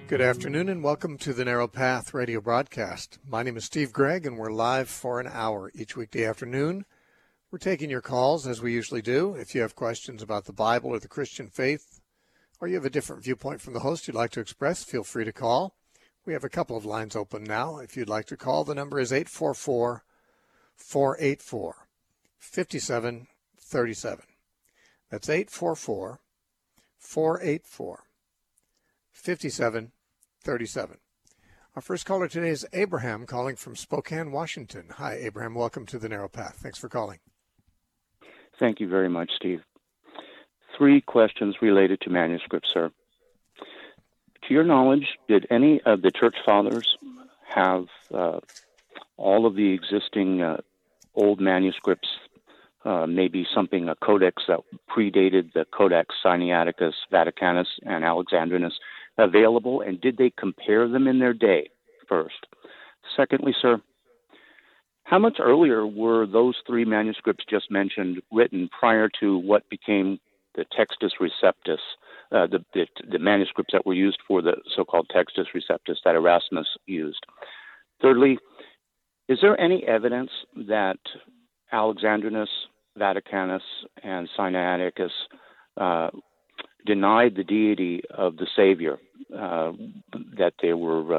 Good afternoon and welcome to the Narrow Path radio broadcast. My name is Steve Gregg and we're live for an hour each weekday afternoon. We're taking your calls as we usually do. If you have questions about the Bible or the Christian faith, or you have a different viewpoint from the host you'd like to express, feel free to call. We have a couple of lines open now. If you'd like to call, the number is 844-484-5737. That's 844-484-5737. Our first caller today is Abraham, calling from Spokane, Washington. Hi, Abraham. Welcome to the Narrow Path. Thanks for calling. Thank you very much, Steve. 3 questions related to manuscripts, sir. To your knowledge, did any of the church fathers have all of the existing old manuscripts, maybe something, a codex that predated the Codex Sinaiticus, Vaticanus, and Alexandrinus, available, and did they compare them in their day first? Secondly, sir, how much earlier were those 3 manuscripts just mentioned written prior to what became the Textus Receptus, the manuscripts that were used for the so-called Textus Receptus that Erasmus used? Thirdly, is there any evidence that Alexandrinus, Vaticanus, and Sinaiticus denied the deity of the Savior, that there were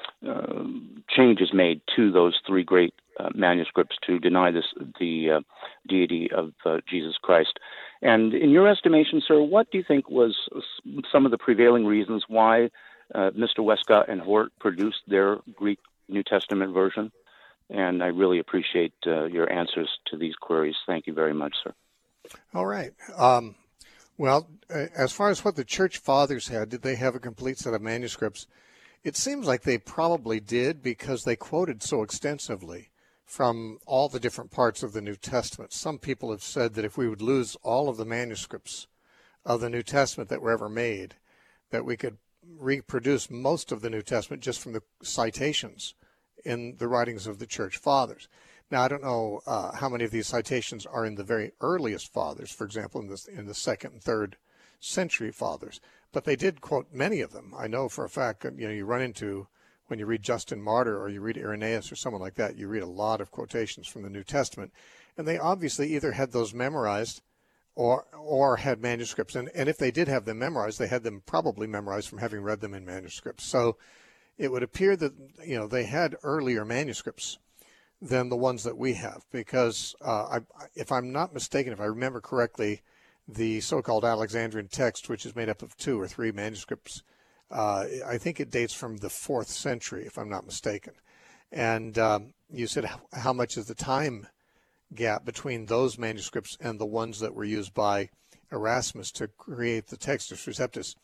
changes made to those 3 great manuscripts to deny the deity of Jesus Christ? And in your estimation, sir, what do you think was some of the prevailing reasons why Mr. Westcott and Hort produced their Greek New Testament version? And I really appreciate your answers to these queries. Thank you very much, sir. All right. Well, as far as what the church fathers had, did they have a complete set of manuscripts? It seems like they probably did because they quoted so extensively from all the different parts of the New Testament. Some people have said that if we would lose all of the manuscripts of the New Testament that were ever made, that we could reproduce most of the New Testament just from the citations in the writings of the church fathers. Now, I don't know how many of these citations are in the very earliest fathers, for example, in the 2nd and 3rd century fathers, but they did quote many of them. I know for a fact, you run into, when you read Justin Martyr or you read Irenaeus or someone like that, you read a lot of quotations from the New Testament, and they obviously either had those memorized or had manuscripts. And if they did have them memorized, they had them probably memorized from having read them in manuscripts. So it would appear that, they had earlier manuscripts than the ones that we have, because if I'm not mistaken, if I remember correctly, the so-called Alexandrian text, which is made up of 2 or 3 manuscripts, I think it dates from the 4th century, if I'm not mistaken. And you said, how much is the time gap between those manuscripts and the ones that were used by Erasmus to create the Textus Receptus?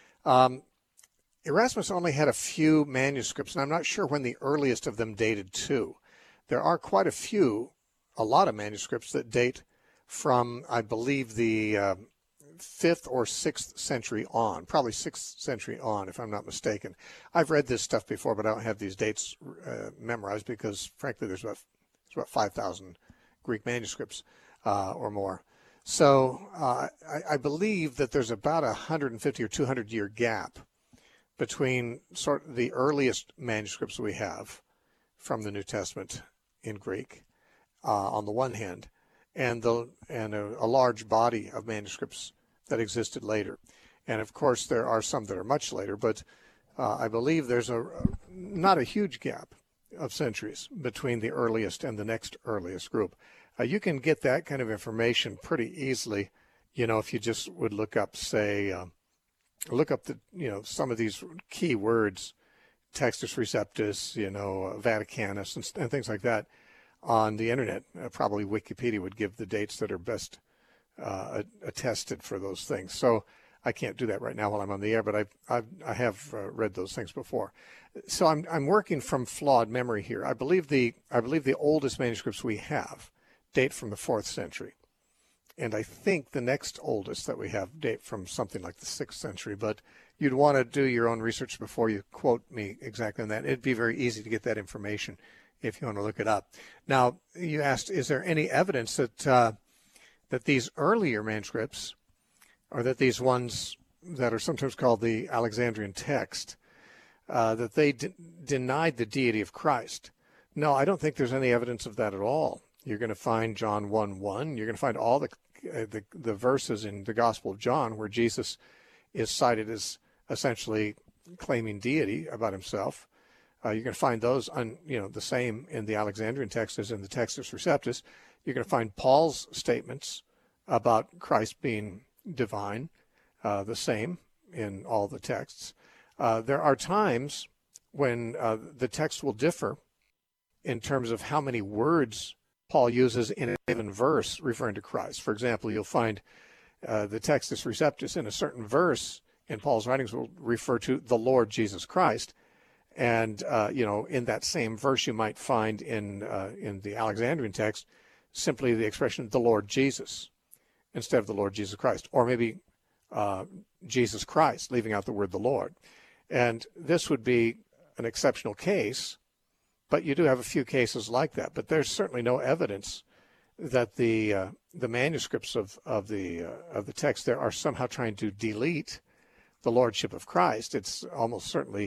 Erasmus only had a few manuscripts, and I'm not sure when the earliest of them dated to. There are quite a lot of manuscripts that date from, I believe, the 5th or 6th century on, probably 6th century on, if I'm not mistaken. I've read this stuff before, but I don't have these dates memorized because, frankly, there's about 5,000 Greek manuscripts or more. So I believe that there's about 150 or 200 year gap between sort of the earliest manuscripts we have from the New Testament in Greek, on the one hand, and a large body of manuscripts that existed later. And of course, there are some that are much later, but I believe there's not a huge gap of centuries between the earliest and the next earliest group. You can get that kind of information pretty easily, if you just would look up, say, some of these key words, Textus Receptus, Vaticanus, and things like that on the internet. Probably Wikipedia would give the dates that are best attested for those things. So I can't do that right now while I'm on the air, but I have read those things before. So I'm working from flawed memory here. I believe the oldest manuscripts we have date from the 4th century. And I think the next oldest that we have date from something like the 6th century, but you'd want to do your own research before you quote me exactly on that. It'd be very easy to get that information if you want to look it up. Now, you asked, is there any evidence that these earlier manuscripts, or that these ones that are sometimes called the Alexandrian text, that they denied the deity of Christ. No, I don't think there's any evidence of that at all. You're going to find John 1:1. You're going to find all the verses in the Gospel of John where Jesus is cited as essentially claiming deity about himself. You're going to find those the same in the Alexandrian text as in the Textus Receptus. You're going to find Paul's statements about Christ being divine, the same in all the texts. There are times when the text will differ in terms of how many words Paul uses in a given verse referring to Christ. For example, you'll find the Textus Receptus in a certain verse in Paul's writings will refer to the Lord Jesus Christ. And, in that same verse, you might find in the Alexandrian text simply the expression the Lord Jesus instead of the Lord Jesus Christ, or maybe Jesus Christ, leaving out the word the Lord. And this would be an exceptional case, but you do have a few cases like that. But there's certainly no evidence that the manuscripts of the text there are somehow trying to delete the lordship of Christ. It's almost certainly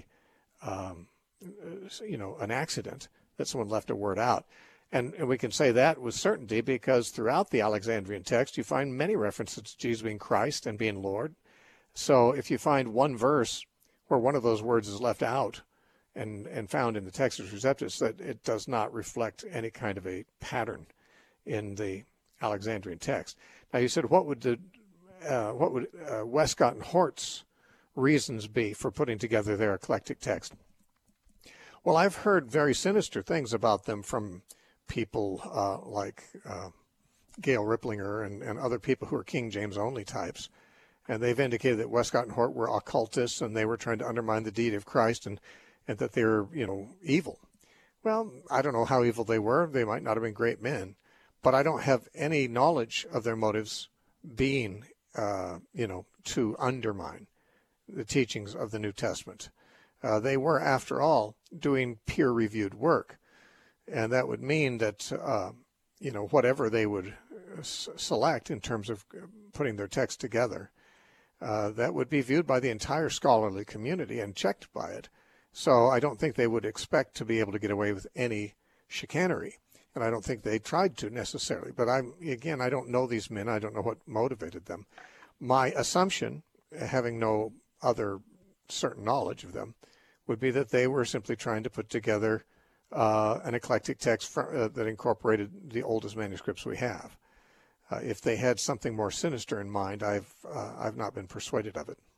an accident that someone left a word out. And we can say that with certainty because throughout the Alexandrian text, you find many references to Jesus being Christ and being Lord. So if you find one verse where one of those words is left out and found in the Textus Receptus, that it does not reflect any kind of a pattern in the Alexandrian text. Now you said, what would Westcott and Hort's reasons be for putting together their eclectic text? Well, I've heard very sinister things about them from people like Gail Ripplinger and other people who are King James only types. And they've indicated that Westcott and Hort were occultists and they were trying to undermine the deity of Christ and that they were, evil. Well, I don't know how evil they were. They might not have been great men, but I don't have any knowledge of their motives being, to undermine the teachings of the New Testament. They were, after all, doing peer-reviewed work. And that would mean that, whatever they would select in terms of putting their text together, that would be viewed by the entire scholarly community and checked by it. So I don't think they would expect to be able to get away with any chicanery. And I don't think they tried to necessarily. But I don't know these men. I don't know what motivated them. My assumption, having no other certain knowledge of them, would be that they were simply trying to put together an eclectic text that incorporated the oldest manuscripts we have. If they had something more sinister in mind, I've not been persuaded of it.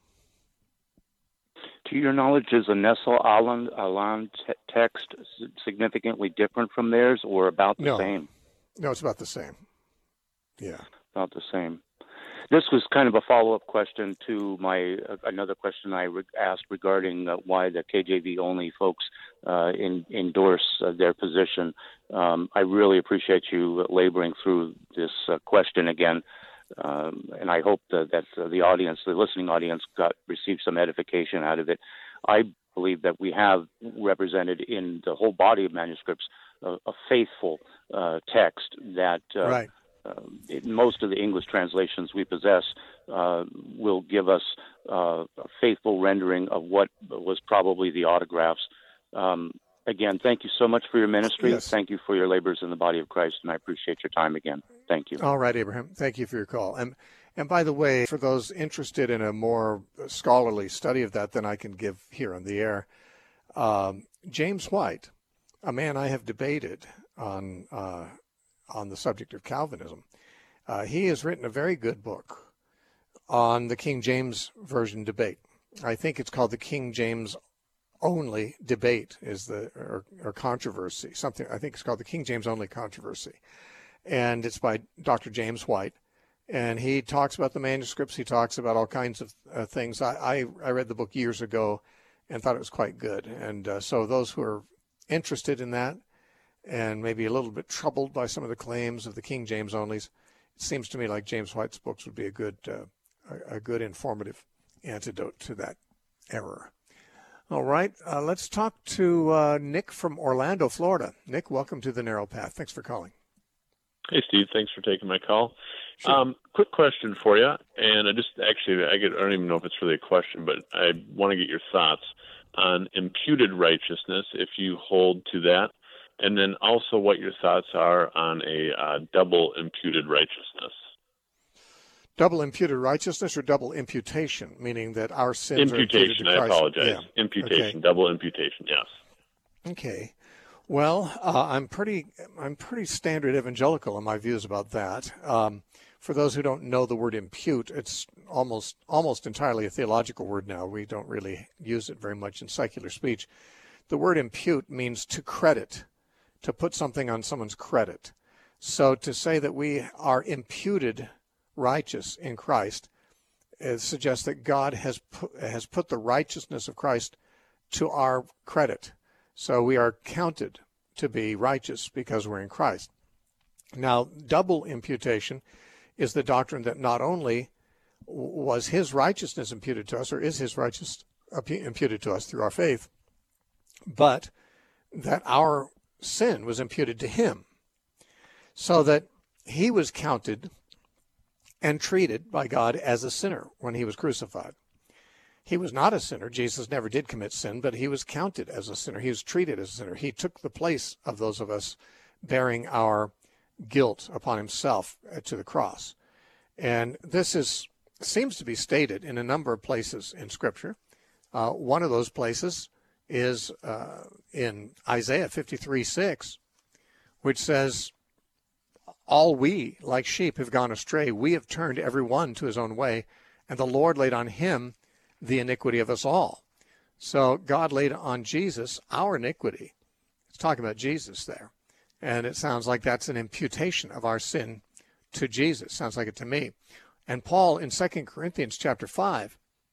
To your knowledge, is a Nestle-Aland text significantly different from theirs, or about the same? No, it's about the same. Yeah, about the same. This was kind of a follow-up question to another question I asked regarding why the KJV only folks endorse their position. I really appreciate you laboring through this question again, and I hope that the audience, the listening audience, received some edification out of it. I believe that we have represented in the whole body of manuscripts a faithful text that. Right. Most of the English translations we possess will give us a faithful rendering of what was probably the autographs. Again, thank you so much for your ministry. Yes. Thank you for your labors in the body of Christ, and I appreciate your time again. Thank you. All right, Abraham. Thank you for your call. And by the way, for those interested in a more scholarly study of that than I can give here on the air, James White, a man I have debated on the subject of Calvinism. He has written a very good book on the King James Version debate. I think it's called the King James Only Debate or Controversy. Something, I think it's called the King James Only Controversy. And it's by Dr. James White. And he talks about the manuscripts. He talks about all kinds of things. I read the book years ago and thought it was quite good. And so those who are interested in that, and maybe a little bit troubled by some of the claims of the King James Onlys, it seems to me like James White's books would be a good informative antidote to that error. All right, let's talk to Nick from Orlando, Florida. Nick, welcome to The Narrow Path. Thanks for calling. Hey, Steve. Thanks for taking my call. Sure. Quick question for you, and I don't even know if it's really a question, but I want to get your thoughts. on imputed righteousness, if you hold to that, and then also what your thoughts are on a double imputed righteousness. Double imputed righteousness or double imputation, meaning that our sins are imputed to Imputation, I Christ? apologize. Yeah. Imputation, Okay. double imputation, yes. Okay. Well, I'm pretty standard evangelical in my views about that. For those who don't know the word impute, it's almost entirely a theological word now. We don't really use it very much in secular speech. The word impute means to credit, to put something on someone's credit. So to say that we are imputed righteous in Christ suggests that God has put the righteousness of Christ to our credit. So we are counted to be righteous because we're in Christ. Now, double imputation is the doctrine that not only was his righteousness imputed to us, or is his righteousness imputed to us through our faith, but that our sin was imputed to him, so that he was counted and treated by God as a sinner when he was crucified. He was not a sinner. Jesus never did commit sin, but he was counted as a sinner. He was treated as a sinner. He took the place of those of us bearing our guilt upon himself to the cross. And this seems to be stated in a number of places in Scripture. One of those places is in Isaiah 53:6, which says, "All we, like sheep, have gone astray. We have turned every one to his own way, and the Lord laid on him the iniquity of us all." So God laid on Jesus our iniquity. It's talking about Jesus there. And it sounds like that's an imputation of our sin to Jesus. Sounds like it to me. And Paul in 2 Corinthians chapter 5,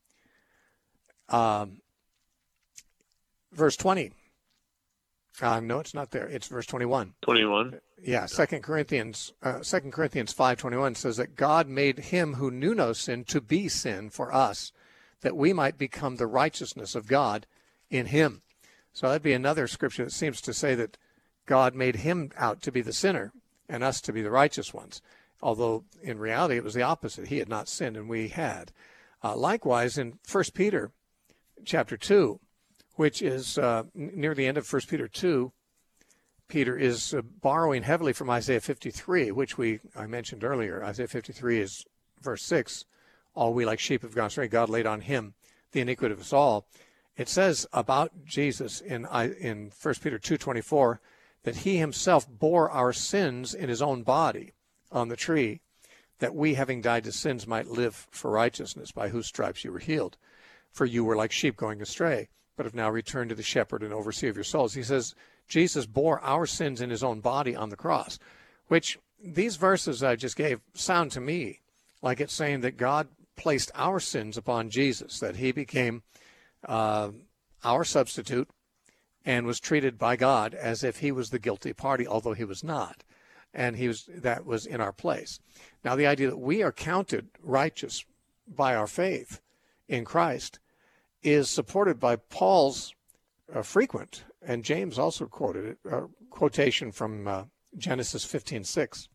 verse 20. No, it's not there. It's verse 21. 21? Yeah, 2 Corinthians 5:21 says that God made him who knew no sin to be sin for us, that we might become the righteousness of God in him. So that'd be another scripture that seems to say that God made him out to be the sinner and us to be the righteous ones, although in reality it was the opposite. He had not sinned and we had. Likewise, in 1 Peter chapter 2, which is near the end of 1 Peter 2, Peter is borrowing heavily from Isaiah 53, which I mentioned earlier. Isaiah 53 is verse 6. All we like sheep have gone astray. God laid on him the iniquity of us all. It says about Jesus in 1 Peter 2:24 that he himself bore our sins in his own body on the tree, that we, having died to sins, might live for righteousness, by whose stripes you were healed. For you were like sheep going astray, but have now returned to the shepherd and overseer of your souls. He says Jesus bore our sins in his own body on the cross, which these verses I just gave sound to me like it's saying that God placed our sins upon Jesus, that he became our substitute and was treated by God as if he was the guilty party, although he was not. And that was in our place. Now, the idea that we are counted righteous by our faith in Christ is supported by Paul's frequent, and James also quoted it, quotation from Genesis 15:6,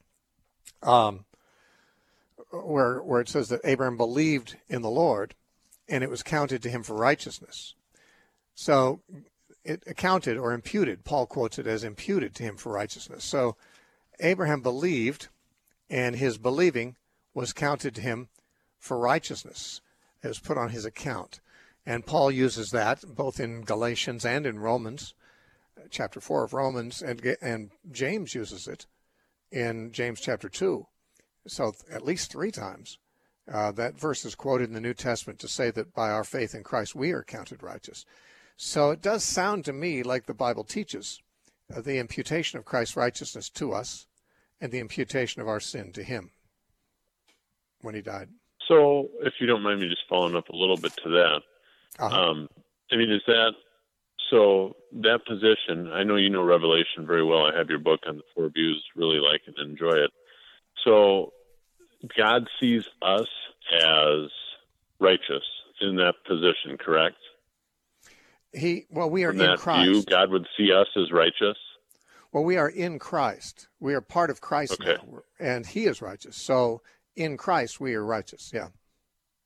where it says that Abraham believed in the Lord, and it was counted to him for righteousness. So it accounted or imputed, Paul quotes it as imputed to him for righteousness. So Abraham believed, and his believing was counted to him for righteousness. It was put on his account. And Paul uses that both in Galatians and in Romans, chapter 4 of Romans, and James uses it in James chapter 2. So at least 3 times that verse is quoted in the New Testament to say that by our faith in Christ we are counted righteous. So it does sound to me like the Bible teaches the imputation of Christ's righteousness to us and the imputation of our sin to him when he died. So if you don't mind me just following up a little bit to that, I mean, is that, so that position, I know you know Revelation very well. I have your book on the 4 views, really like it and enjoy it. So God sees us as righteous in that position, correct? We are From in that Christ. view, God would see us as righteous? Well, we are in Christ. We are part of Christ now, and he is righteous. So in Christ, we are righteous, yeah.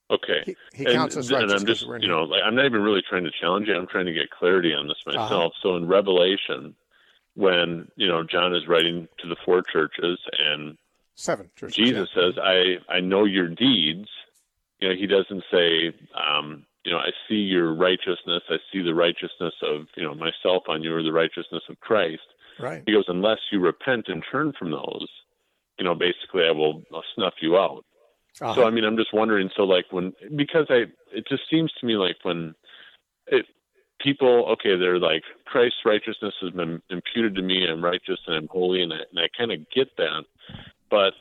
Okay. He counts us righteous. And I'm just, like, I'm not even really trying to challenge you. I'm trying to get clarity on this myself. Uh-huh. So in Revelation, when, John is writing to the 4 churches and 7 churches, Jesus says, I know your deeds. He doesn't say, I see your righteousness. I see the righteousness of, myself on you, or the righteousness of Christ. Right. He goes, unless you repent and turn from those, basically I'll snuff you out. Uh-huh. So, I'm just wondering, it just seems to me like when people, they're like, Christ's righteousness has been imputed to me, I'm righteous and I'm holy, and I kind of get that, but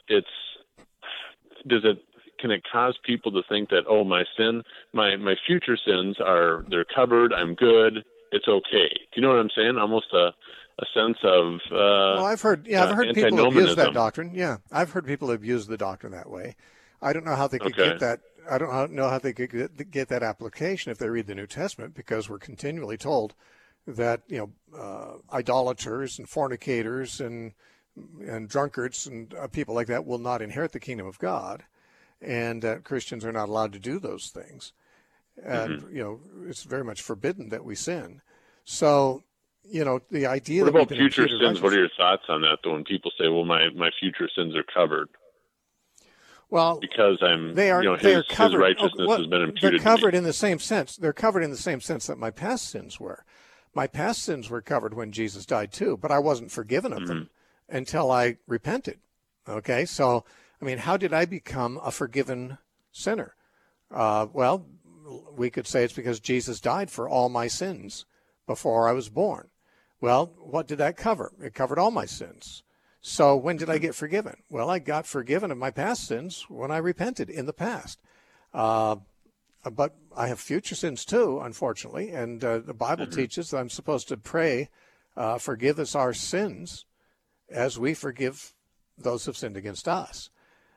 can it cause people to think that, oh, my sin, my future sins they're covered, I'm good, it's okay? Do you know what I'm saying? Almost a sense of well, I've heard people abuse that doctrine. Yeah, I've heard people abuse the doctrine that way. I don't know how they could get that. I don't know how they could get that application if they read the New Testament, because we're continually told that idolaters and fornicators and drunkards and people like that will not inherit the kingdom of God, and Christians are not allowed to do those things. And it's very much forbidden that we sin. So the idea. What about future sins? What are your thoughts on that, though? When people say, "Well, my future sins are covered." Well, because they are covered. His righteousness has been imputed. They're covered in the same sense. They're covered in the same sense that my past sins were. My past sins were covered when Jesus died too, but I wasn't forgiven of them until I repented. Okay, so how did I become a forgiven sinner? Well, we could say it's because Jesus died for all my sins before I was born. Well, what did that cover? It covered all my sins. So when did I get forgiven? Well, I got forgiven of my past sins when I repented in the past. But I have future sins too, unfortunately. And the Bible teaches that I'm supposed to pray, forgive us our sins as we forgive those who've sinned against us.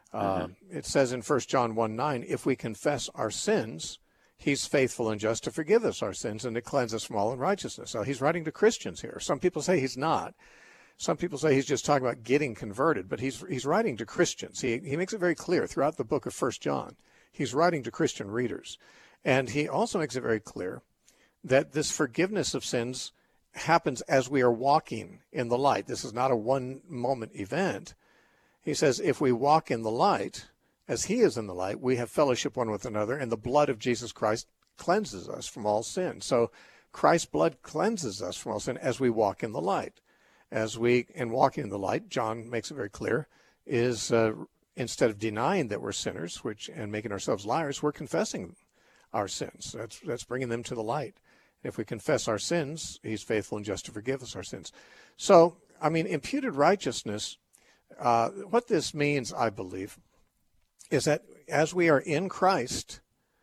It says in 1 John 1:9, if we confess our sins, he's faithful and just to forgive us our sins and to cleanse us from all unrighteousness. So he's writing to Christians here. Some people say he's not. Some people say he's just talking about getting converted, but he's writing to Christians. He makes it very clear throughout the book of 1 John. He's writing to Christian readers. And he also makes it very clear that this forgiveness of sins happens as we are walking in the light. This is not a one-moment event. He says, if we walk in the light, as he is in the light, we have fellowship one with another, and the blood of Jesus Christ cleanses us from all sin. So Christ's blood cleanses us from all sin as we walk in the light. And walking in the light, John makes it very clear, is instead of denying that we're sinners and making ourselves liars, we're confessing our sins. That's bringing them to the light. If we confess our sins, he's faithful and just to forgive us our sins. So, imputed righteousness, what this means, I believe, is that as we are in Christ,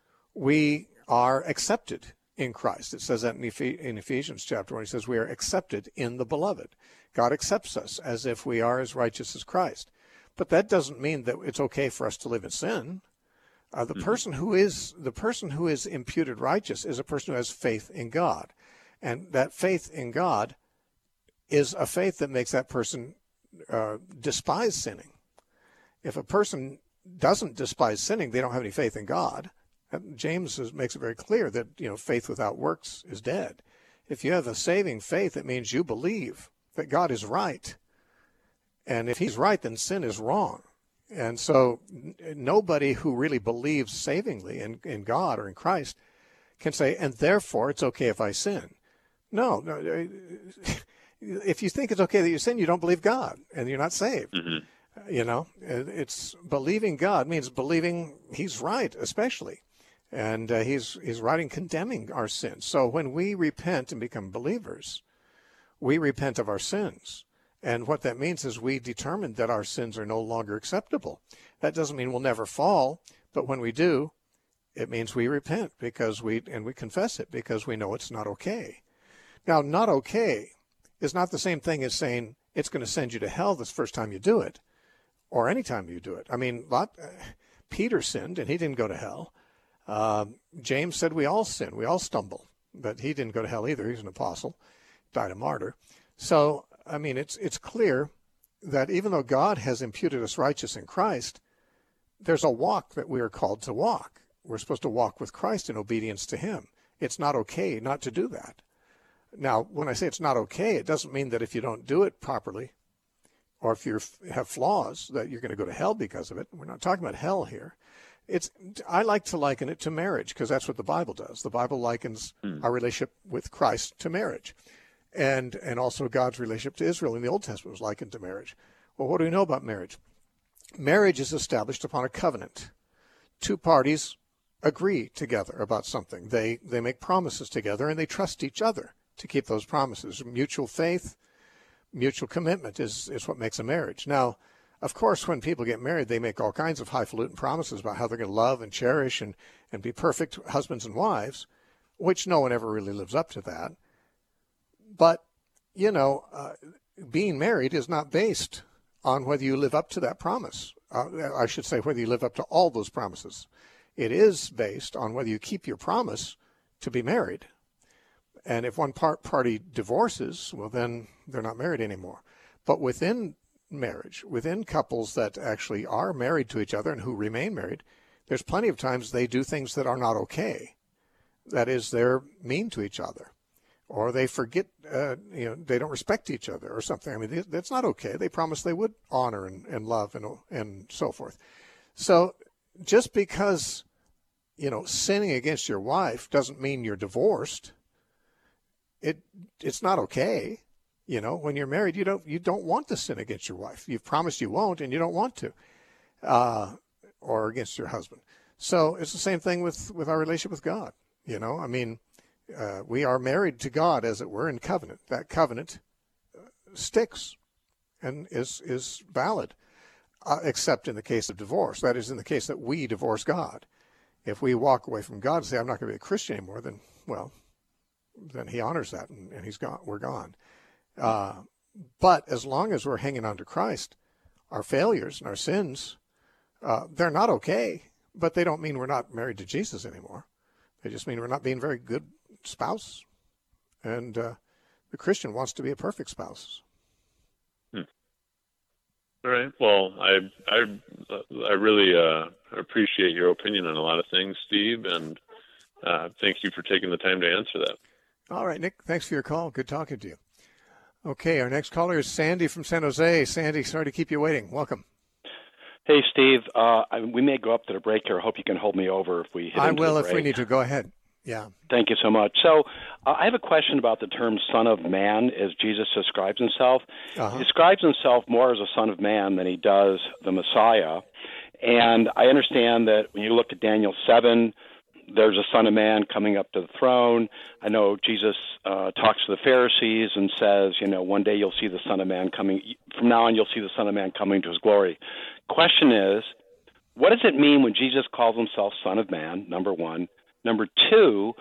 we are accepted in Christ. It says that in Ephesians chapter 1. He says we are accepted in the beloved. God accepts us as if we are as righteous as Christ. But that doesn't mean that it's okay for us to live in sin. The person who is imputed righteous is a person who has faith in God. And that faith in God is a faith that makes that person despise sinning. If a person doesn't despise sinning, they don't have any faith in God. James makes it very clear that faith without works is dead. If you have a saving faith, it means you believe that God is right. And if he's right, then sin is wrong. And so nobody who really believes savingly in God or in Christ can say, and therefore it's okay if I sin. No. If you think it's okay that you sin, you don't believe God and you're not saved. It's believing God means believing he's right, especially. And he's writing condemning our sins. So when we repent and become believers, we repent of our sins. And what that means is we determine that our sins are no longer acceptable. That doesn't mean we'll never fall, but when we do, it means we repent because we confess it because we know it's not okay. Now, not okay is not the same thing as saying it's going to send you to hell the first time you do it or any time you do it. Peter sinned and he didn't go to hell. James said we all sin, we all stumble, but he didn't go to hell either. He's an apostle, died a martyr. So, it's clear that even though God has imputed us righteous in Christ, there's a walk that we are called to walk. We're supposed to walk with Christ in obedience to him. It's not okay not to do that. Now, when I say it's not okay, it doesn't mean that if you don't do it properly, or if you have flaws, that you're going to go to hell because of it. We're not talking about hell here. I like to liken it to marriage, because that's what the Bible does. The Bible likens our relationship with Christ to marriage, and also God's relationship to Israel in the Old Testament was likened to marriage. Well, what do we know about marriage? Marriage is established upon a covenant. Two parties agree together about something. They make promises together, and they trust each other to keep those promises. Mutual faith, mutual commitment is what makes a marriage. Now, of course, when people get married, they make all kinds of highfalutin promises about how they're going to love and cherish and be perfect husbands and wives, which no one ever really lives up to that. But, being married is not based on whether you live up to that promise. I should say whether you live up to all those promises. It is based on whether you keep your promise to be married. And if one party divorces, well, then they're not married anymore. But within marriage, within couples that actually are married to each other and who remain married, there's plenty of times they do things that are not okay. That is, they're mean to each other, or they forget, they don't respect each other or something. I mean, that's not okay. They promised they would honor and love and so forth. So just because, sinning against your wife doesn't mean you're divorced. It's not okay. When you're married, you don't want to sin against your wife. You've promised you won't, and you don't want to, or against your husband. So it's the same thing with our relationship with God. We are married to God, as it were, in covenant. That covenant sticks and is valid, except in the case of divorce. That is, in the case that we divorce God. If we walk away from God and say, I'm not going to be a Christian anymore, then he honors that, and he's gone. We're gone. But as long as we're hanging on to Christ, our failures and our sins, they're not okay, but they don't mean we're not married to Jesus anymore. They just mean we're not being a very good spouse. And the Christian wants to be a perfect spouse. All right. Well, I really appreciate your opinion on a lot of things, Steve, and thank you for taking the time to answer that. All right, Nick, thanks for your call. Good talking to you. Okay, our next caller is Sandy from San Jose. Sandy, sorry to keep you waiting. Welcome. Hey, Steve. We may go up to the break here. I hope you can hold me over if we hit I into will the if break. we need to. Go ahead. Yeah. Thank you so much. So I have a question about the term Son of Man as Jesus describes himself. Uh-huh. He describes himself more as a Son of Man than he does the Messiah. And I understand that when you look at Daniel 7, there's a Son of Man coming up to the throne. I know Jesus talks to the Pharisees and says, one day you'll see the Son of Man coming. From now on, you'll see the Son of Man coming to his glory. Question is, what does it mean when Jesus calls himself Son of Man, number one? Number two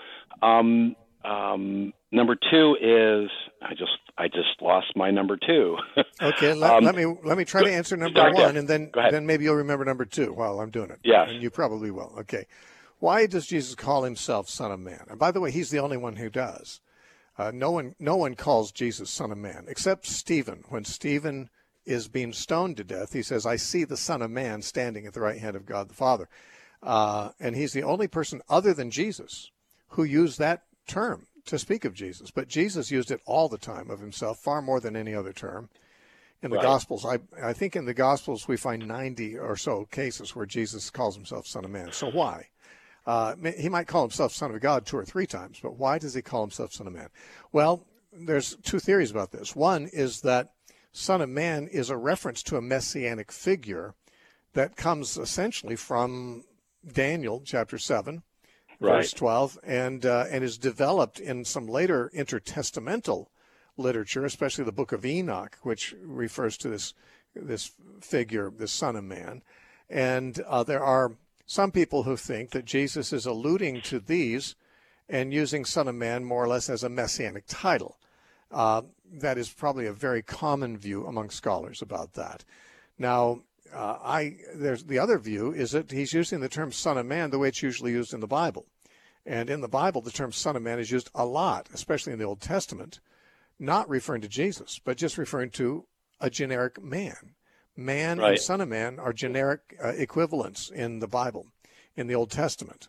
is I just lost my number two. Okay, let me try to answer number one, and then maybe you'll remember number two while I'm doing it. Yes. And you probably will. Okay. Why does Jesus call himself Son of Man? And by the way, he's the only one who does. No one calls Jesus Son of Man except Stephen. When Stephen is being stoned to death, he says, I see the Son of Man standing at the right hand of God the Father. And he's the only person other than Jesus who used that term to speak of Jesus. But Jesus used it all the time of himself, far more than any other term. In the Gospels, I think in the Gospels we find 90 or so cases where Jesus calls himself Son of Man. So why? He might call himself Son of God 2 or 3 times, but why does he call himself Son of Man? Well, there's 2 theories about this. One is that Son of Man is a reference to a messianic figure that comes essentially from Daniel chapter 7, verse 12, and is developed in some later intertestamental literature, especially the book of Enoch, which refers to this figure, this Son of Man. And there are some people who think that Jesus is alluding to these and using Son of Man more or less as a messianic title. That is probably a very common view among scholars about that. Now, there's the other view is that he's using the term Son of Man the way it's usually used in the Bible. And in the Bible, the term Son of Man is used a lot, especially in the Old Testament, not referring to Jesus, but just referring to a generic man. Man and Son of Man are generic equivalents in the Bible, in the Old Testament.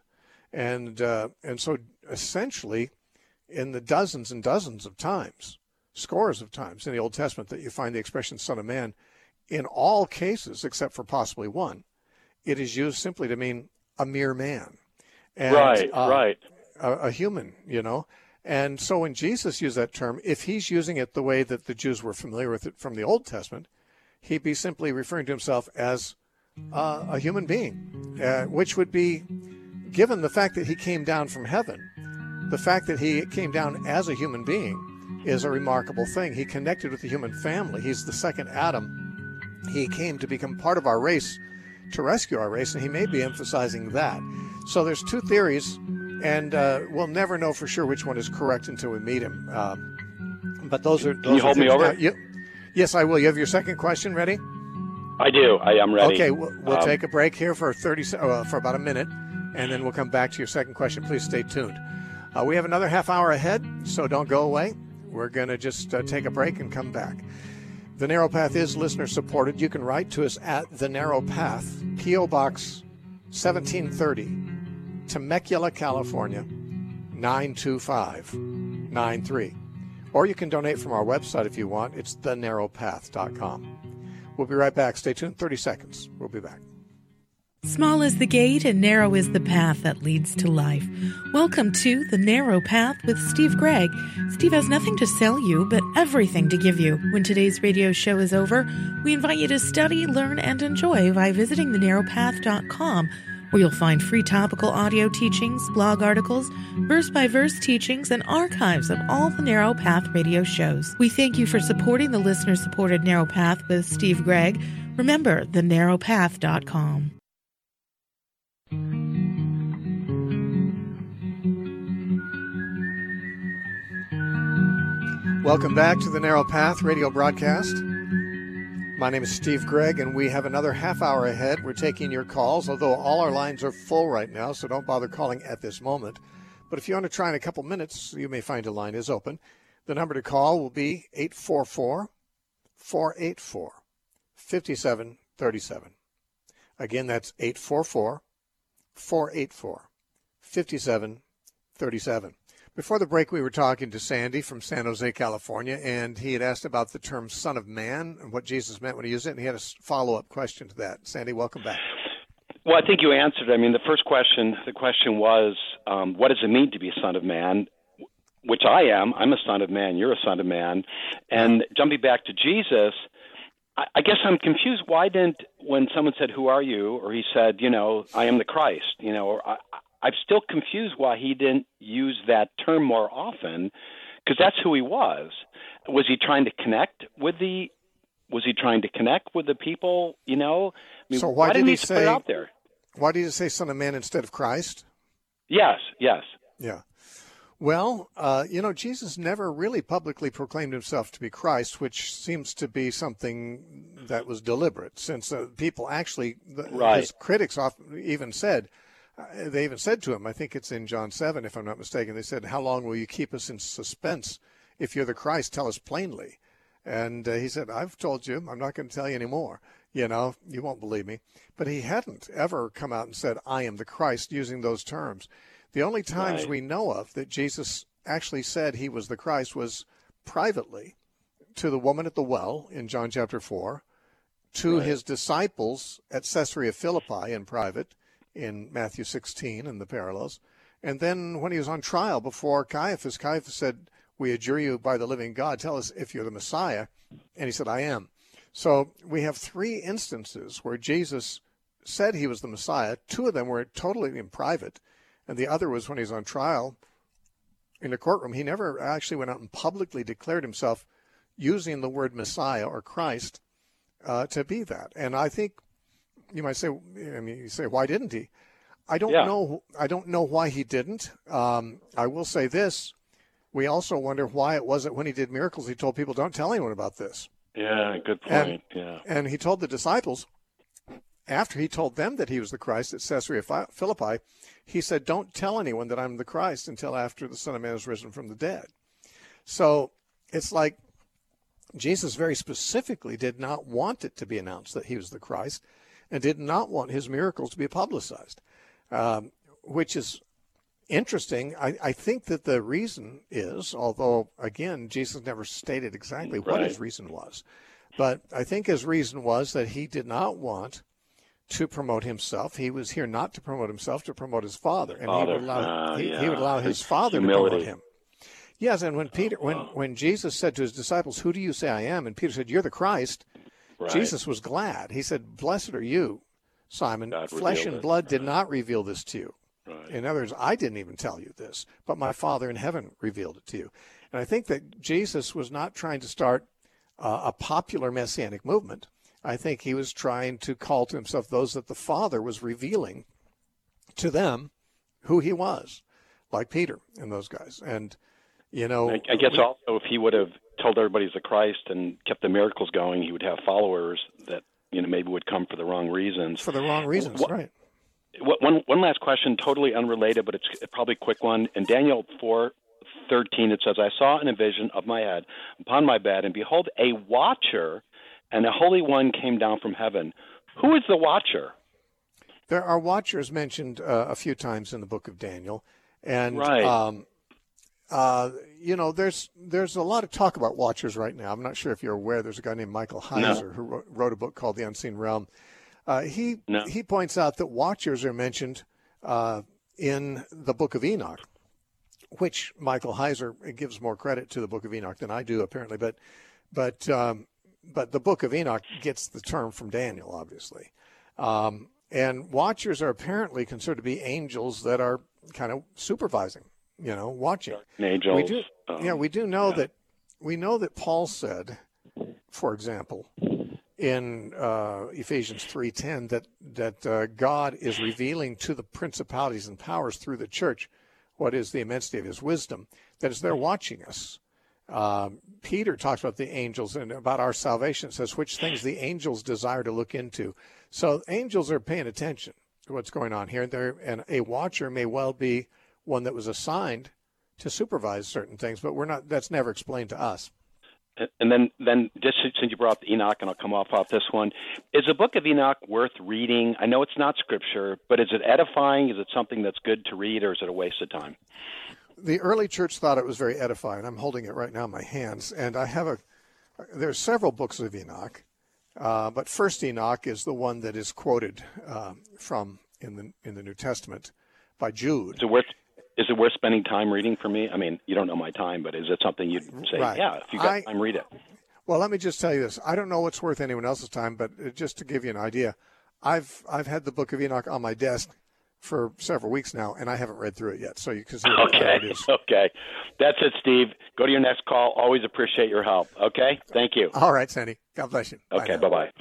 And so essentially, in the dozens and dozens of times, scores of times in the Old Testament that you find the expression Son of Man, in all cases, except for possibly one, it is used simply to mean a mere man. And, right. A human, And so when Jesus used that term, if he's using it the way that the Jews were familiar with it from the Old Testament, he'd be simply referring to himself as a human being, which would be, given the fact that he came down from heaven, the fact that he came down as a human being is a remarkable thing. He connected with the human family. He's the second Adam. He came to become part of our race, to rescue our race, and he may be emphasizing that. So there's two theories, and we'll never know for sure which one is correct until we meet him. But those are. Can you hold me over? Yes, I will. You have your second question ready? I do. I am ready. Okay, we'll take a break here for for about a minute, and then we'll come back to your second question. Please stay tuned. We have another half hour ahead, so don't go away. We're going to just take a break and come back. The Narrow Path is listener-supported. You can write to us at The Narrow Path, P.O. Box 1730, Temecula, California, 92593. Or you can donate from our website if you want. It's thenarrowpath.com. We'll be right back. Stay tuned. 30 seconds. We'll be back. Small is the gate and narrow is the path that leads to life. Welcome to The Narrow Path with Steve Gregg. Steve has nothing to sell you, but everything to give you. When today's radio show is over, we invite you to study, learn, and enjoy by visiting thenarrowpath.com, where you'll find free topical audio teachings, blog articles, verse-by-verse teachings, and archives of all the Narrow Path radio shows. We thank you for supporting the listener-supported Narrow Path with Steve Gregg. Remember, thenarrowpath.com. Welcome back to the Narrow Path radio broadcast. My name is Steve Gregg, and we have another half hour ahead. We're taking your calls, although all our lines are full right now, so don't bother calling at this moment. But if you want to try in a couple minutes, you may find a line is open. The number to call will be 844-484-5737. Again, that's 844-484-5737. Before the break, we were talking to Sandy from San Jose, California, and he had asked about the term Son of Man and what Jesus meant when he used it, and he had a follow-up question to that. Sandy, welcome back. Well, I think you answered. I mean, the question was, what does it mean to be a son of man? Which I am. I'm a son of man. You're a son of man. And jumping back to Jesus, I guess I'm confused. Why didn't, when someone said, "Who are you?" or he said, "I am the Christ," or I'm still confused why he didn't use that term more often, because that's who he was. Was he trying to connect with the people? So why didn't he put it out there? Why did he say Son of Man instead of Christ? Yes. Yeah. Well, Jesus never really publicly proclaimed himself to be Christ, which seems to be something that was deliberate, since people actually, his critics often even said, they even said to him, I think it's in John 7, if I'm not mistaken, they said, "How long will you keep us in suspense? If you're the Christ, tell us plainly." And he said, "I've told you, I'm not going to tell you anymore. You won't believe me." But he hadn't ever come out and said, "I am the Christ," using those terms. The only times we know of that Jesus actually said he was the Christ was privately to the woman at the well in John chapter 4, to his disciples at Caesarea Philippi in private, in Matthew 16 and the parallels. And then when he was on trial before Caiaphas said, "We adjure you by the living God, tell us if you're the Messiah." And he said, "I am." So we have three instances where Jesus said he was the Messiah. Two of them were totally in private, and the other was when he was on trial in a courtroom. He never actually went out and publicly declared himself using the word Messiah or Christ to be that. And I think you might say, why didn't he? I don't know. I don't know why he didn't. I will say this. We also wonder why it wasn't when he did miracles, he told people, "Don't tell anyone about this." Yeah, good point. And he told the disciples, after he told them that he was the Christ at Caesarea Philippi, he said, "Don't tell anyone that I'm the Christ until after the Son of Man is risen from the dead." So it's like Jesus very specifically did not want it to be announced that he was the Christ, and did not want his miracles to be publicized, which is interesting. I think that the reason is, although, again, Jesus never stated exactly what his reason was, but I think his reason was that he did not want to promote himself. He was here not to promote himself, to promote his Father. And he would allow his Father humility. to promote him. Yes, and when Jesus said to his disciples, "Who do you say I am?" and Peter said, "You're the Christ," Jesus was glad. He said, "Blessed are you, Simon. Flesh and blood did not reveal this to you." Right. In other words, I didn't even tell you this, but my Father in heaven revealed it to you. And I think that Jesus was not trying to start a popular messianic movement. I think he was trying to call to himself those that the Father was revealing to them who he was, like Peter and those guys. And, you know, I guess also if he would have told everybody he's the Christ and kept the miracles going, he would have followers that, you know, maybe would come for the wrong reasons. For the wrong reasons, right. One last question, totally unrelated, but it's probably a quick one. In Daniel 4:13, it says, "I saw in a vision of my head upon my bed, and behold, a watcher and a Holy One came down from heaven." Who is the watcher? There are watchers mentioned a few times in the book of Daniel. And, you know, there's a lot of talk about watchers right now. I'm not sure if you're aware. There's a guy named Michael Heiser who wrote a book called The Unseen Realm. He points out that watchers are mentioned in the book of Enoch, which Michael Heiser gives more credit to the book of Enoch than I do, apparently. But the book of Enoch gets the term from Daniel, obviously. And watchers are apparently considered to be angels that are kind of supervising, you know, watching. Angels. We do know that. We know that Paul said, for example, in Ephesians 3:10, that God is revealing to the principalities and powers through the church what is the immensity of his wisdom. That is, they're watching us. Peter talks about the angels and about our salvation. It says which things the angels desire to look into. So angels are paying attention to what's going on here. And a watcher may well be one that was assigned to supervise certain things, but that's never explained to us. And then just since you brought up Enoch, and I'll come off this one, is the book of Enoch worth reading? I know it's not scripture, but is it edifying? Is it something that's good to read, or is it a waste of time? The early church thought it was very edifying. I'm holding it right now in my hands, and there's several books of Enoch, but First Enoch is the one that is quoted from in the New Testament by Jude. Is it worth spending time reading for me? I mean, you don't know my time, but is it something you'd say, yeah, if you got time, read it? Well, let me just tell you this. I don't know what's worth anyone else's time, but just to give you an idea, I've had the book of Enoch on my desk for several weeks now, and I haven't read through it yet. So you can see what it is. Okay. That's it, Steve. Go to your next call. Always appreciate your help. Okay? Thank you. All right, Sandy. God bless you. Okay, bye-bye.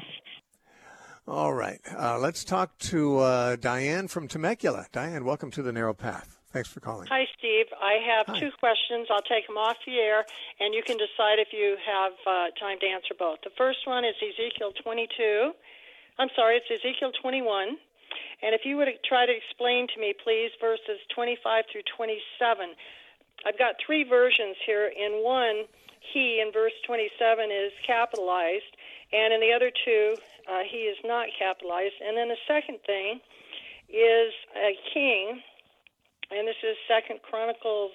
All right. Let's talk to Diane from Temecula. Diane, welcome to The Narrow Path. Thanks for calling. Hi, Steve. I have two questions. I'll take them off the air, and you can decide if you have time to answer both. The first one is Ezekiel 22. I'm sorry, it's Ezekiel 21. And if you would try to explain to me, please, verses 25 through 27. I've got three versions here. In one, he in verse 27 is capitalized, and in the other two, he is not capitalized. And then the second thing is a king, and this is 2 Chronicles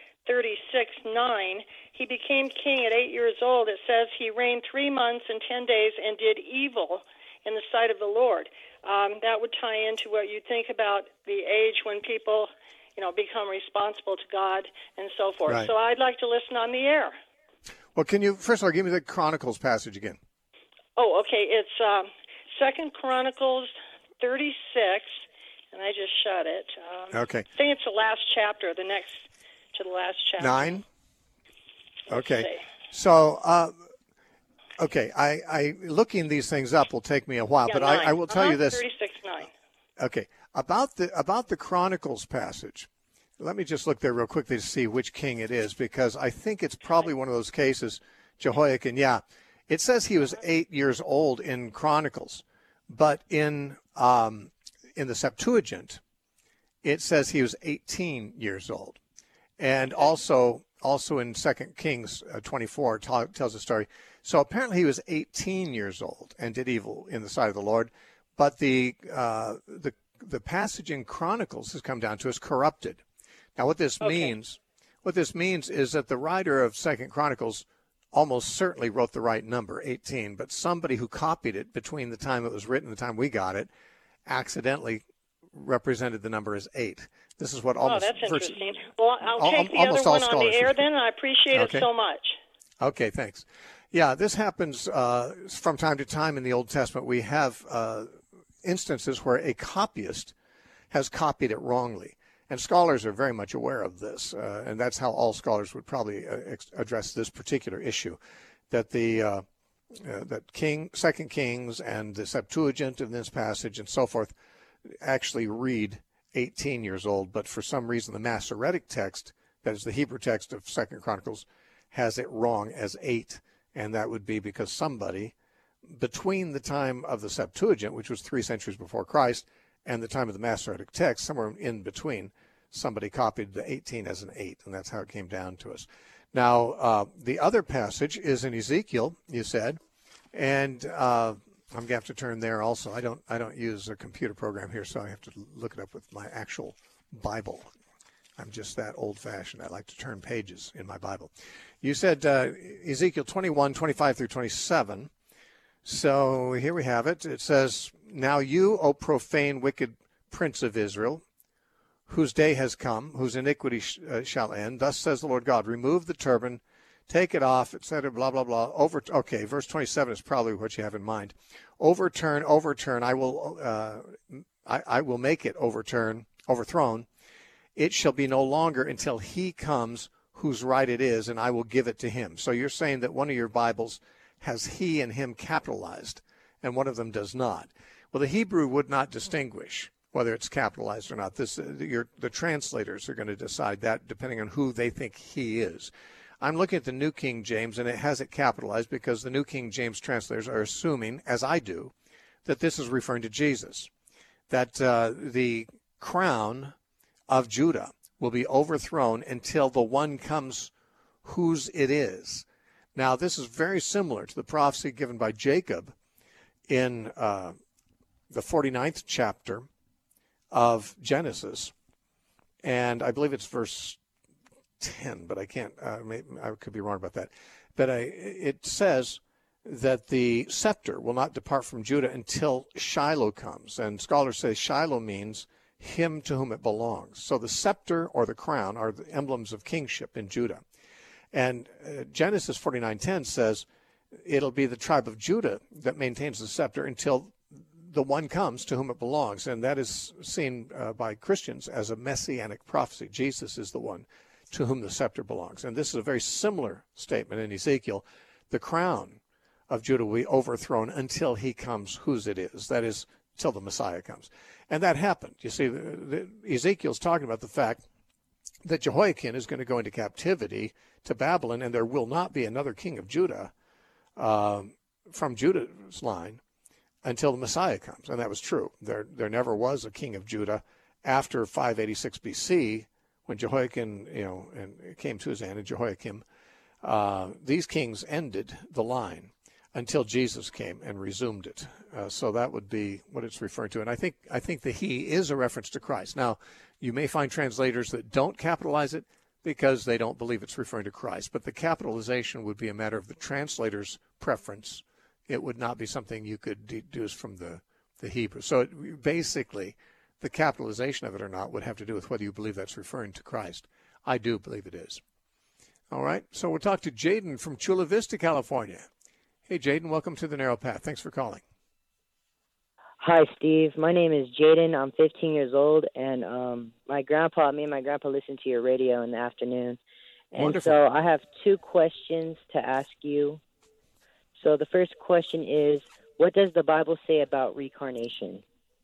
36:9. He became king at 8 years old. It says he reigned 3 months and 10 days and did evil in the sight of the Lord. That would tie into what you think about the age when people, become responsible to God and so forth. Right. So I'd like to listen on the air. Well, can you, first of all, give me the Chronicles passage again? Oh, okay. It's 2 Chronicles 36, and I just shut it. Okay. I think it's the last chapter, the next to the last chapter. 9? Okay. So, okay, I looking these things up will take me a while, but 9. I will tell you this. 36:9. Okay, about the Chronicles passage. Let me just look there real quickly to see which king it is, because I think it's probably one of those cases, Jehoiakim. Yeah, it says he was 8 years old in Chronicles, but in the Septuagint, it says he was 18 years old, and also in 2 Kings 24 tells a story. So apparently he was 18 years old and did evil in the sight of the Lord. But the passage in Chronicles has come down to is corrupted. Now, what this means is that the writer of 2 Chronicles almost certainly wrote the right number, 18, but somebody who copied it between the time it was written and the time we got it accidentally represented the number as 8. This is what almost... Oh, that's interesting. Well, I'll take the other one on the air then. I appreciate it so much. Okay, thanks. Yeah, this happens from time to time in the Old Testament. We have instances where a copyist has copied it wrongly. And scholars are very much aware of this, and that's how all scholars would probably address this particular issue, that the Second Kings and the Septuagint in this passage and so forth actually read 18 years old, but for some reason the Masoretic text, that is the Hebrew text of 2 Chronicles, has it wrong as 8, and that would be because somebody between the time of the Septuagint, which was 3 centuries before Christ, and the time of the Masoretic text, somewhere in between, somebody copied the 18 as an 8, and that's how it came down to us. Now, the other passage is in Ezekiel, you said, and I'm going to have to turn there also. I don't use a computer program here, so I have to look it up with my actual Bible. I'm just that old-fashioned. I like to turn pages in my Bible. You said Ezekiel 21, 25 through 27. So here we have it. It says, "Now you, O profane, wicked prince of Israel, whose day has come, whose iniquity shall end, thus says the Lord God, remove the turban, take it off, etc., blah, blah, blah. Okay, verse 27 is probably what you have in mind. Overturn, I will make it overthrown. It shall be no longer until he comes whose right it is, and I will give it to him." So you're saying that one of your Bibles has he and him capitalized, and one of them does not. Well, the Hebrew would not distinguish whether it's capitalized or not. The translators are going to decide that depending on who they think he is. I'm looking at the New King James, and it has it capitalized because the New King James translators are assuming, as I do, that this is referring to Jesus, that the crown of Judah will be overthrown until the one comes whose it is. Now, this is very similar to the prophecy given by Jacob in the 49th chapter of Genesis, and I believe it's verse 10, but I can't, I could be wrong about that. But it says that the scepter will not depart from Judah until Shiloh comes, and scholars say Shiloh means him to whom it belongs. So the scepter or the crown are the emblems of kingship in Judah. And Genesis 49:10 says it'll be the tribe of Judah that maintains the scepter until the one comes to whom it belongs. And that is seen by Christians as a messianic prophecy. Jesus is the one to whom the scepter belongs. And this is a very similar statement in Ezekiel. The crown of Judah will be overthrown until he comes whose it is. That is, till the Messiah comes. And that happened. You see, Ezekiel's talking about the fact that Jehoiakim is going to go into captivity to Babylon, and there will not be another king of Judah from Judah's line until the Messiah comes. And that was true. There never was a king of Judah after 586 BC, when Jehoiakim, and came to his end, and Jehoiakim. These kings ended the line until Jesus came and resumed it. So that would be what it's referring to. And I think the he is a reference to Christ. Now, you may find translators that don't capitalize it because they don't believe it's referring to Christ. But the capitalization would be a matter of the translator's preference. It would not be something you could deduce from the Hebrew. So basically, the capitalization of it or not would have to do with whether you believe that's referring to Christ. I do believe it is. All right. So we'll talk to Jaden from Chula Vista, California. Hey, Jaden, welcome to the Narrow Path. Thanks for calling. Hi, Steve. My name is Jaden. I'm 15 years old, and me and my grandpa listen to your radio in the afternoon. And Wonderful. So I have 2 questions to ask you. So the first question is, what does the Bible say about reincarnation?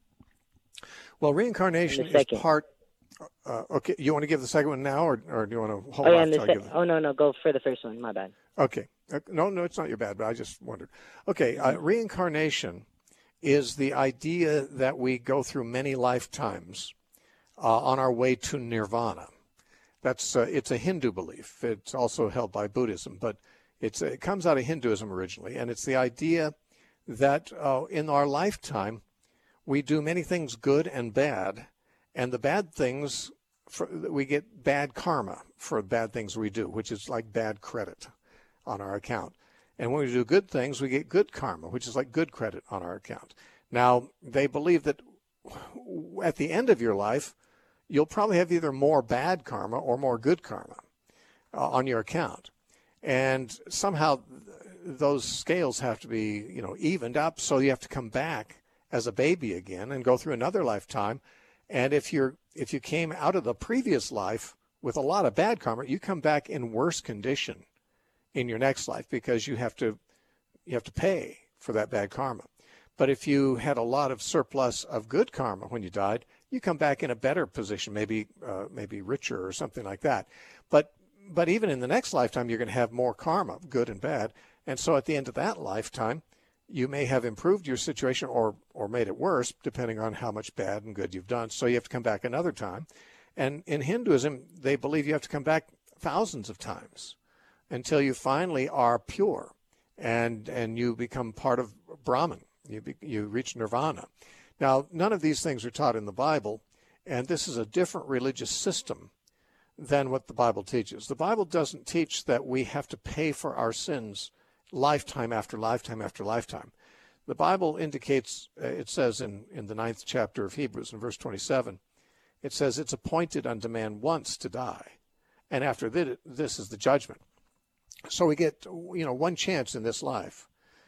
Well, reincarnation is part... okay, you want to give the second one now, or do you want to hold off? No, go for the first one. My bad. Okay. No, it's not your bad, but I just wondered. Okay, reincarnation is the idea that we go through many lifetimes on our way to nirvana. It's a Hindu belief. It's also held by Buddhism, but it comes out of Hinduism originally, and it's the idea that in our lifetime we do many things good and bad, and the bad things we get bad karma for bad things we do, which is like bad credit on our account. And when we do good things, we get good karma, which is like good credit on our account. Now, they believe that at the end of your life, you'll probably have either more bad karma or more good karma on your account. And somehow those scales have to be, evened up, so you have to come back as a baby again and go through another lifetime. And if you came out of the previous life with a lot of bad karma, you come back in worse condition in your next life because you have to pay for that bad karma. But if you had a lot of surplus of good karma when you died, you come back in a better position, maybe richer or something like that. But even in the next lifetime, you're going to have more karma, good and bad. And so at the end of that lifetime, you may have improved your situation or made it worse, depending on how much bad and good you've done. So you have to come back another time. And in Hinduism, they believe you have to come back thousands of times until you finally are pure and you become part of Brahman. You reach nirvana. Now, none of these things are taught in the Bible, and this is a different religious system than what the Bible teaches. The Bible doesn't teach that we have to pay for our sins lifetime after lifetime after lifetime. The Bible indicates, it says in the 9th chapter of Hebrews, in verse 27, it says it's appointed unto man once to die, and after this is the judgment. So we get, one chance in this life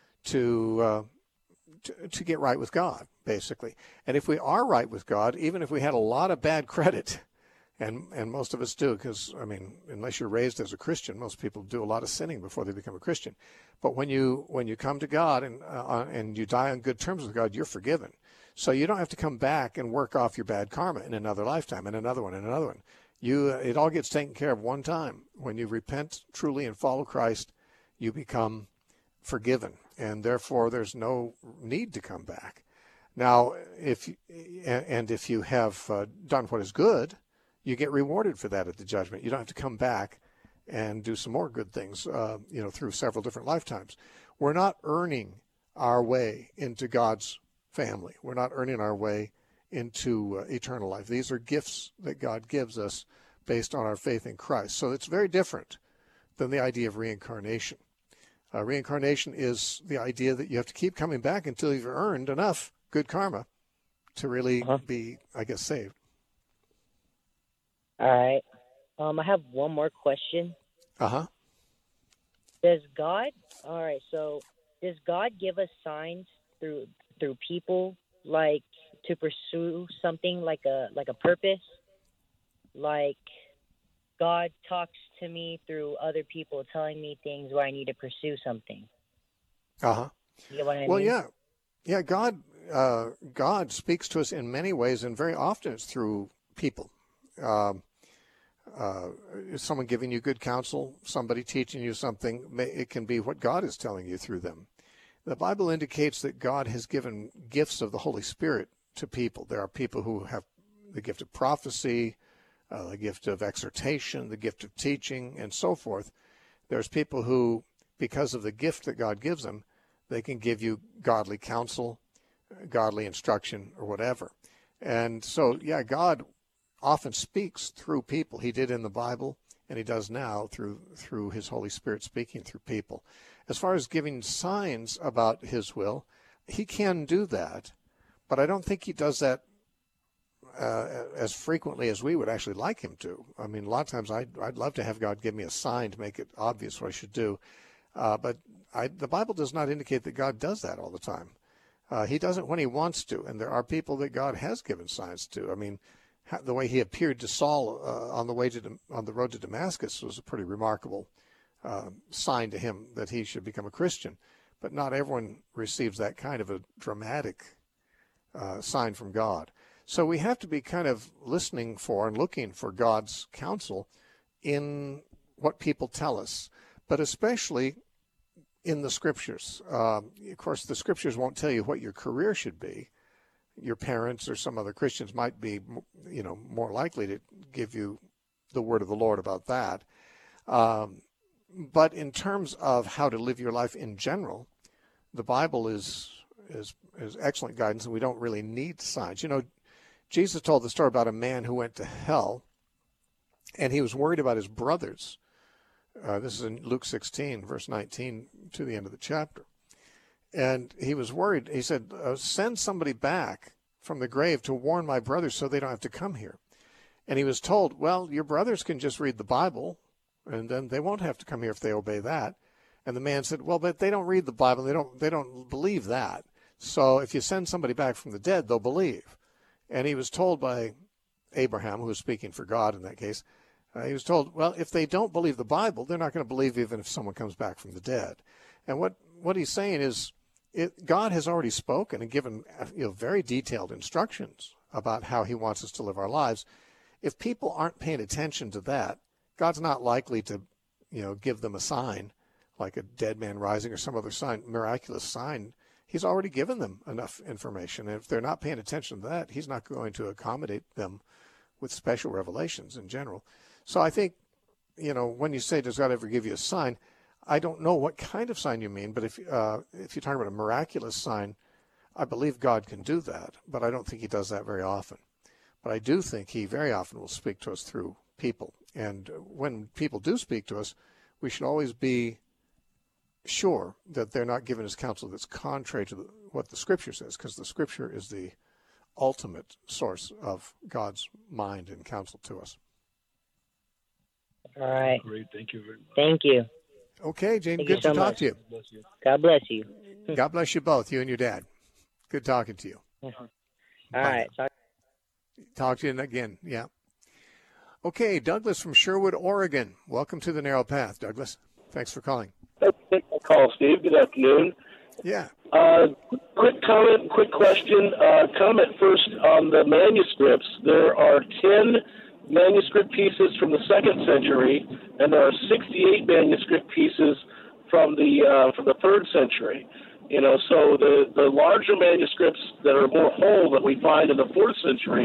to get right with God, basically. And if we are right with God, even if we had a lot of bad credit, and most of us do, because, unless you're raised as a Christian, most people do a lot of sinning before they become a Christian. But when you come to God and you die on good terms with God, you're forgiven. So you don't have to come back and work off your bad karma in another lifetime, and another one, and another one. It all gets taken care of one time. When you repent truly and follow Christ, you become forgiven, and therefore there's no need to come back. Now, if you have done what is good, you get rewarded for that at the judgment. You don't have to come back and do some more good things, through several different lifetimes. We're not earning our way into God's family. We're not earning our way into eternal life. These are gifts that God gives us based on our faith in Christ. So it's very different than the idea of reincarnation. Reincarnation is the idea that you have to keep coming back until you've earned enough good karma to really be, saved. All right. I have one more question. Does God give us signs through people, like to pursue something like a purpose? Like God talks to me through other people telling me things where I need to pursue something. You know what I mean? Yeah. God speaks to us in many ways, and very often it's through people. Someone giving you good counsel, somebody teaching you something. It can be what God is telling you through them. The Bible indicates that God has given gifts of the Holy Spirit to people. There are people who have the gift of prophecy, the gift of exhortation, the gift of teaching, and so forth. There's people who, because of the gift that God gives them, they can give you godly counsel, godly instruction, or whatever. And so, God often speaks through people. He did in the Bible, and he does now through his Holy Spirit speaking through people. As far as giving signs about his will, he can do that, but I don't think he does that as frequently as we would actually like him to. A lot of times I'd love to have God give me a sign to make it obvious what I should do, but the Bible does not indicate that God does that all the time. He does it when he wants to, and there are people that God has given signs to. The way he appeared to Saul on the road to Damascus was a pretty remarkable sign to him that he should become a Christian. But not everyone receives that kind of a dramatic sign from God. So we have to be kind of listening for and looking for God's counsel in what people tell us, but especially in the Scriptures. Of course, the Scriptures won't tell you what your career should be. Your parents or some other Christians might be, more likely to give you the word of the Lord about that. But in terms of how to live your life in general, the Bible is excellent guidance, and we don't really need signs. Jesus told the story about a man who went to hell and he was worried about his brothers. This is in Luke 16, verse 19 to the end of the chapter. And he was worried. He said, send somebody back from the grave to warn my brothers so they don't have to come here. And he was told, well, your brothers can just read the Bible, and then they won't have to come here if they obey that. And the man said, well, but they don't read the Bible. They don't believe that. So if you send somebody back from the dead, they'll believe. And he was told by Abraham, who was speaking for God in that case, he was told, well, if they don't believe the Bible, they're not going to believe even if someone comes back from the dead. And what he's saying is, God has already spoken and given very detailed instructions about how he wants us to live our lives. If people aren't paying attention to that, God's not likely to give them a sign like a dead man rising or some other sign, miraculous sign. He's already given them enough information. And if they're not paying attention to that, he's not going to accommodate them with special revelations in general. So I think, when you say, does God ever give you a sign? I don't know what kind of sign you mean, but if you're talking about a miraculous sign, I believe God can do that, but I don't think he does that very often. But I do think he very often will speak to us through people. And when people do speak to us, we should always be sure that they're not giving us counsel that's contrary to what the Scripture says, because the Scripture is the ultimate source of God's mind and counsel to us. All right. Great. Thank you very much. Thank you. Okay, Jane, good to talk to you. God bless you. God bless you both, you and your dad. Good talking to you. All right. Talk to you again, yeah. Okay, Douglas from Sherwood, Oregon. Welcome to the Narrow Path, Douglas. Thanks for calling. Thanks for taking my call, Steve. Good afternoon. Yeah. Quick comment, quick question. Comment first on the manuscripts. There are 10 manuscript pieces from the 2nd century, and there are 68 manuscript pieces from the 3rd century. So the larger manuscripts that are more whole that we find in the 4th century,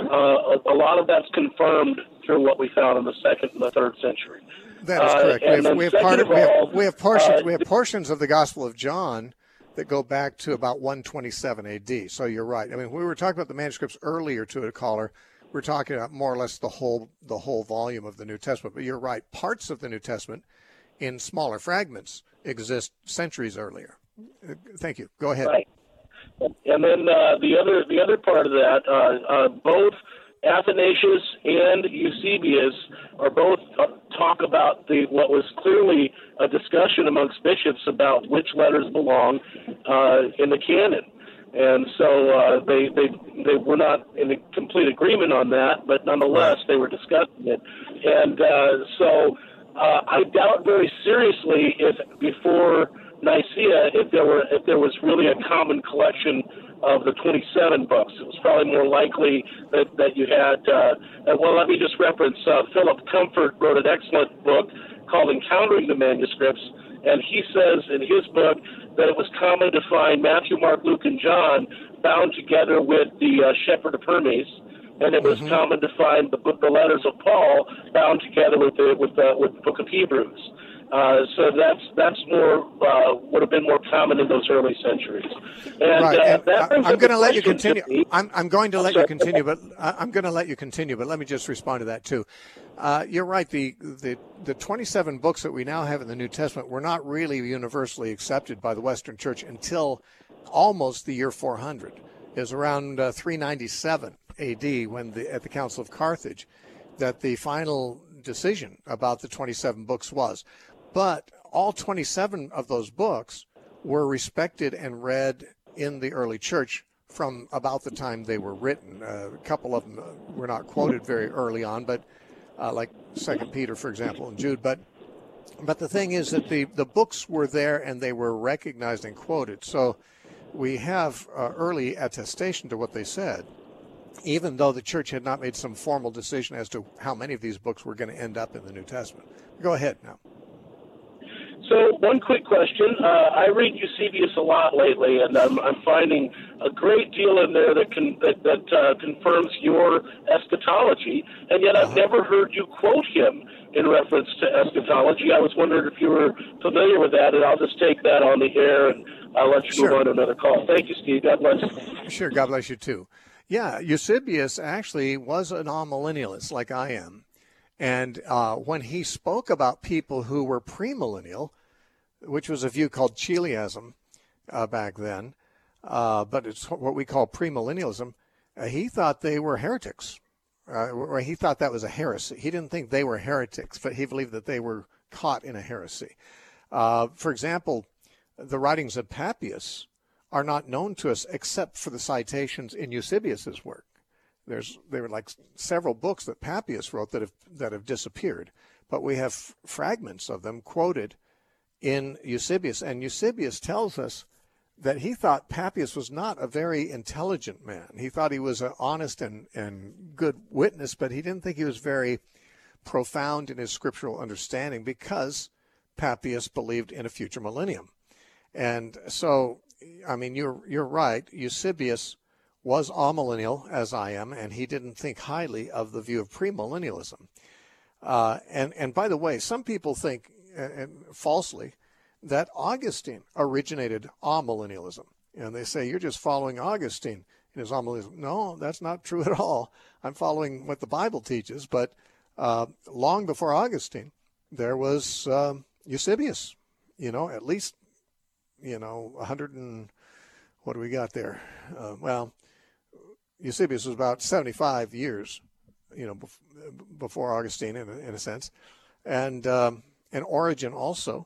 a lot of that's confirmed through what we found in the 2nd and the 3rd century. That is correct. We have portions of the Gospel of John that go back to about 127 A.D. So you're right. I mean, we were talking about the manuscripts earlier to a caller. We're talking about more or less the whole volume of the New Testament. But you're right. Parts of the New Testament in smaller fragments exist centuries earlier. Thank you. Go ahead. Right. And then the other part of that, both Athanasius and Eusebius are both talk about what was clearly a discussion amongst bishops about which letters belong in the canon. And so they were not in complete agreement on that, but nonetheless they were discussing it. And so I doubt very seriously if before Nicaea if there was really a common collection of the 27 books. It was probably more likely that you had. Well, let me just reference Philip Comfort wrote an excellent book called Encountering the Manuscripts, and he says in his book that it was common to find Matthew, Mark, Luke, and John bound together with the Shepherd of Hermes, and it was common to find the letters of Paul bound together with the Book of Hebrews. So that's more would have been more common in those early centuries. And, right. I'm going to let you continue. I'm going to let you continue, but I'm going to let you continue. But let me just respond to that too. You're right. The 27 books that we now have in the New Testament were not really universally accepted by the Western Church until almost the year 400. It was around 397 A.D. when at the Council of Carthage that the final decision about the 27 books was. But all 27 of those books were respected and read in the early church from about the time they were written. A couple of them were not quoted very early on, but like 2 Peter, for example, and Jude. But the thing is that the books were there and they were recognized and quoted. So we have early attestation to what they said, even though the church had not made some formal decision as to how many of these books were going to end up in the New Testament. Go ahead now. So one quick question. I read Eusebius a lot lately, and I'm finding a great deal in there that confirms your eschatology, and yet I've never heard you quote him in reference to eschatology. I was wondering if you were familiar with that, and I'll just take that on the air, and I'll let you move on to another call. Thank you, Steve. God bless you. Sure, God bless you too. Yeah, Eusebius actually was an amillennialist like I am. And when he spoke about people who were premillennial, which was a view called Chiliasm back then, but it's what we call premillennialism, he thought they were heretics. Or he thought that was a heresy. He didn't think they were heretics, but he believed that they were caught in a heresy. For example, the writings of Papias are not known to us except for the citations in Eusebius's work. There were like several books that Papias wrote that have disappeared, but we have fragments of them quoted in Eusebius, and Eusebius tells us that he thought Papias was not a very intelligent man. He thought he was an honest and good witness, but he didn't think he was very profound in his scriptural understanding because Papias believed in a future millennium. And so, I mean, you're right. Eusebius was amillennial, as I am, and he didn't think highly of the view of premillennialism. And by the way, some people think, and falsely, that Augustine originated amillennialism. And they say, you're just following Augustine in his amillennialism. No, that's not true at all. I'm following what the Bible teaches. But long before Augustine, there was Eusebius, at least, 100 and what do we got there? Eusebius was about 75 years, before Augustine in a sense. And Origen also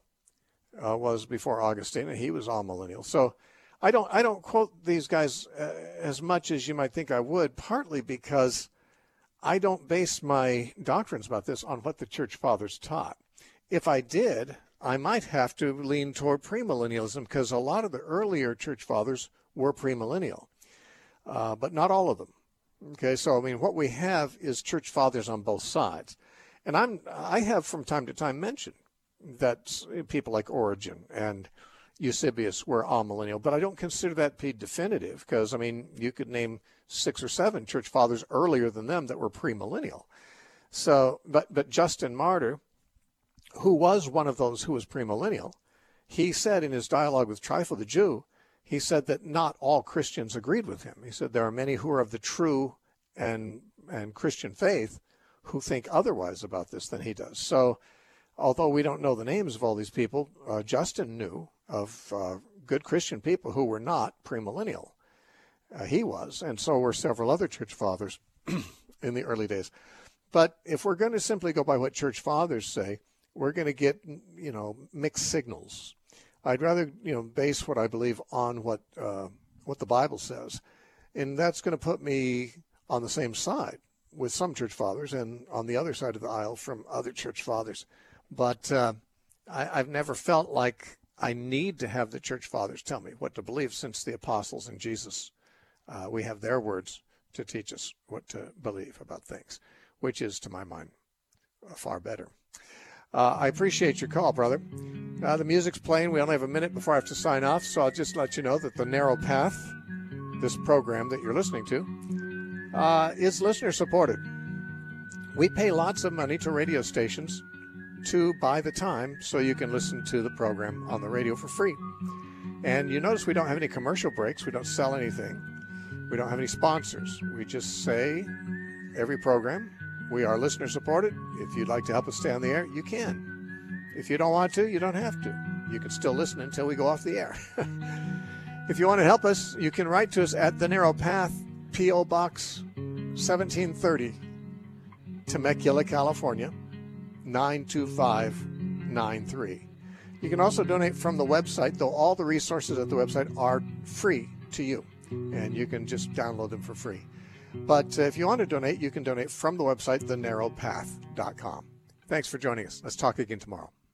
was before Augustine, and he was amillennial. So I don't quote these guys as much as you might think I would, partly because I don't base my doctrines about this on what the church fathers taught. If I did, I might have to lean toward premillennialism because a lot of the earlier church fathers were premillennial, but not all of them. Okay, so I mean, what we have is church fathers on both sides, and I have from time to time mentioned that people like Origen and Eusebius were amillennial, but I don't consider that to be definitive because, I mean, you could name 6 or 7 church fathers earlier than them that were premillennial. So, but Justin Martyr, who was one of those who was premillennial, he said in his dialogue with Trypho the Jew, he said that not all Christians agreed with him. He said there are many who are of the true and Christian faith who think otherwise about this than he does. So, although we don't know the names of all these people, Justin knew of good Christian people who were not premillennial. He was, and so were several other church fathers in the early days. But if we're going to simply go by what church fathers say, we're going to get, mixed signals. I'd rather, base what I believe on what the Bible says. And that's going to put me on the same side with some church fathers and on the other side of the aisle from other church fathers. But I've never felt like I need to have the church fathers tell me what to believe, since the apostles and Jesus, we have their words to teach us what to believe about things, which is, to my mind, far better. I appreciate your call, brother. The music's playing. We only have a minute before I have to sign off, so I'll just let you know that The Narrow Path, this program that you're listening to, is listener-supported. We pay lots of money to radio stations to buy the time so you can listen to the program on the radio for free. And you notice we don't have any commercial breaks. We don't sell anything. We don't have any sponsors. We just say every program, we are listener supported. If you'd like to help us stay on the air, you can. If you don't want to, you don't have to. You can still listen until we go off the air. If you want to help us, you can write to us at The Narrow Path, P.O. Box 1730, Temecula, California, 92593. You can also donate from the website, though all the resources at the website are free to you, and you can just download them for free. But if you want to donate, you can donate from the website, thenarrowpath.com. Thanks for joining us. Let's talk again tomorrow.